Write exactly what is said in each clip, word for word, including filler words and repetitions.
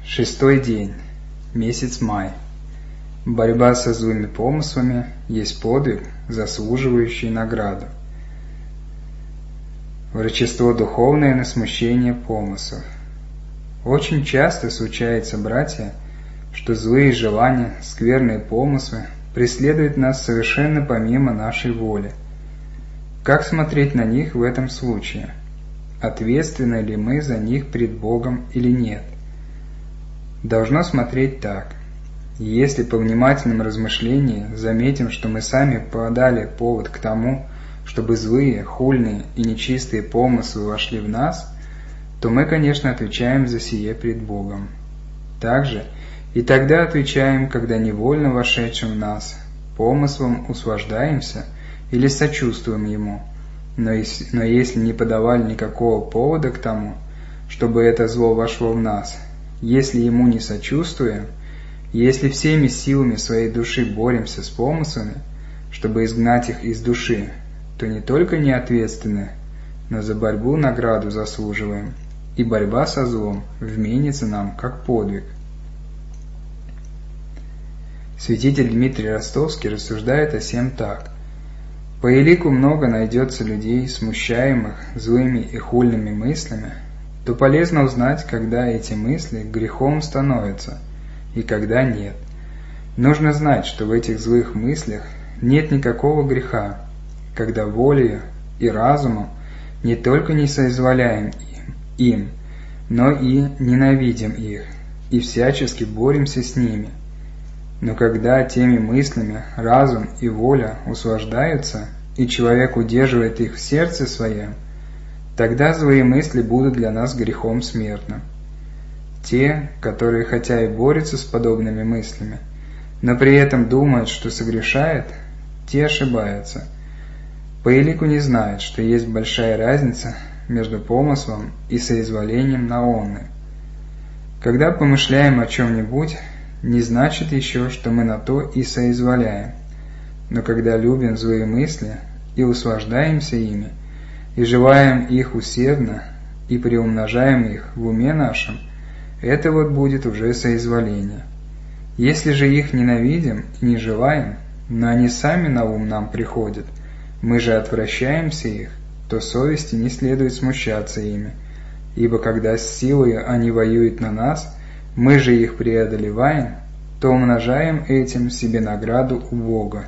Шестой день. Месяц май. Борьба со злыми помыслами есть подвиг, заслуживающий награду. Врачество духовное на смущение помыслов. Очень часто случается, братья, что злые желания, скверные помыслы преследуют нас совершенно помимо нашей воли. Как смотреть на них в этом случае? Ответственны ли мы за них пред Богом или нет? Должно смотреть так. Если по внимательным размышлениям заметим, что мы сами подали повод к тому, чтобы злые, хульные и нечистые помыслы вошли в нас, то мы, конечно, отвечаем за сие пред Богом. Также и тогда отвечаем, когда невольно вошедшим в нас помыслом услаждаемся или сочувствуем ему, но если, но если не подавали никакого повода к тому, чтобы это зло вошло в нас, если ему не сочувствуем, если всеми силами своей души боремся с помыслами, чтобы изгнать их из души, то не только не ответственны, но за борьбу награду заслуживаем, и борьба со злом вменится нам как подвиг. Святитель Дмитрий Ростовский рассуждает о сем так. По елику много найдется людей, смущаемых злыми и хульными мыслями, то полезно узнать, когда эти мысли грехом становятся, и когда нет. Нужно знать, что в этих злых мыслях нет никакого греха, когда волею и разумом не только не соизволяем им, но и ненавидим их, и всячески боремся с ними. Но когда теми мыслями разум и воля услаждаются, и человек удерживает их в сердце своем, тогда злые мысли будут для нас грехом смертным. Те, которые хотя и борются с подобными мыслями, но при этом думают, что согрешают, те ошибаются. По елику не знают, что есть большая разница между помыслом и соизволением на онное. Когда помышляем о чем-нибудь, не значит еще, что мы на то и соизволяем. Но когда любим злые мысли и услаждаемся ими, и желаем их усердно, и приумножаем их в уме нашем, это вот будет уже соизволение. Если же их ненавидим и не желаем, но они сами на ум нам приходят, мы же отвращаемся их, то совести не следует смущаться ими, ибо когда с силой они воюют на нас, мы же их преодолеваем, то умножаем этим себе награду у Бога.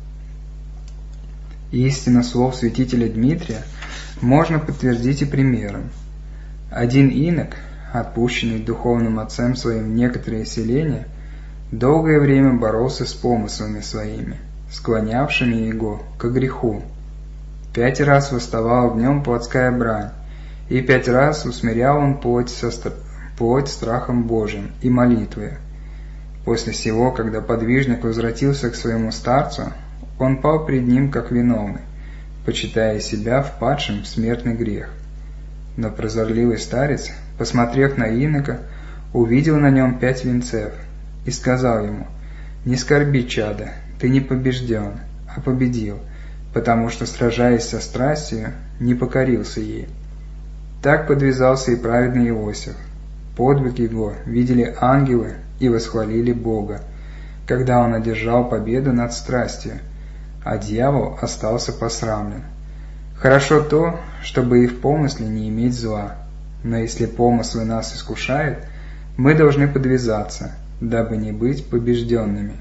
Истина слов святителя Дмитрия можно подтвердить и примером. Один инок, отпущенный духовным отцем своим в некоторые селения, долгое время боролся с помыслами своими, склонявшими его к греху. Пять раз восставала в нем плотская брань, и пять раз усмирял он плоть, со стр... плоть страхом Божиим и молитвой. После сего, когда подвижник возвратился к своему старцу, он пал пред ним как виновный, почитая себя впадшим в смертный грех. Но прозорливый старец, посмотрев на инока, увидел на нем пять венцев и сказал ему: «Не скорби, чадо, ты не побежден, а победил, потому что, сражаясь со страстью, не покорился ей». Так подвязался и праведный Иосиф. Подвиг его видели ангелы и восхвалили Бога, когда он одержал победу над страстью, а дьявол остался посрамлен. Хорошо то, чтобы и в помысле не иметь зла, но если помыслы нас искушают, мы должны подвязаться, дабы не быть побежденными.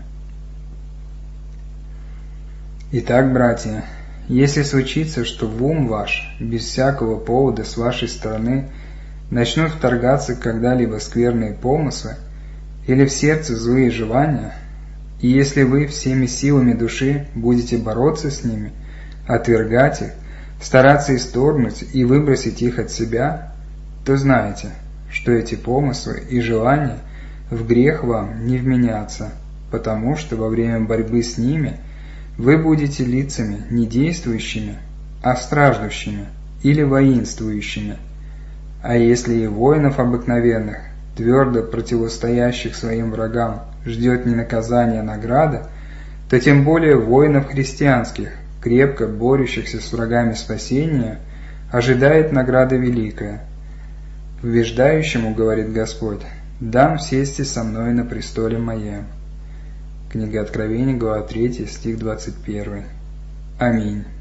Итак, братья, если случится, что в ум ваш, без всякого повода с вашей стороны, начнут вторгаться когда-либо скверные помыслы, или в сердце злые желания, и если вы всеми силами души будете бороться с ними, отвергать их, стараться исторгнуть и выбросить их от себя, то знайте, что эти помыслы и желания в грех вам не вменятся, потому что во время борьбы с ними вы будете лицами не действующими, а страждущими или воинствующими. А если и воинов обыкновенных, твердо противостоящих своим врагам, ждет не наказание, а награда, то тем более воинов христианских, крепко борющихся с врагами спасения, ожидает награда великая. Побеждающему, говорит Господь, дам сесть со мной на престоле моем». Книга Откровений, глава третья, стих двадцать первый. Аминь.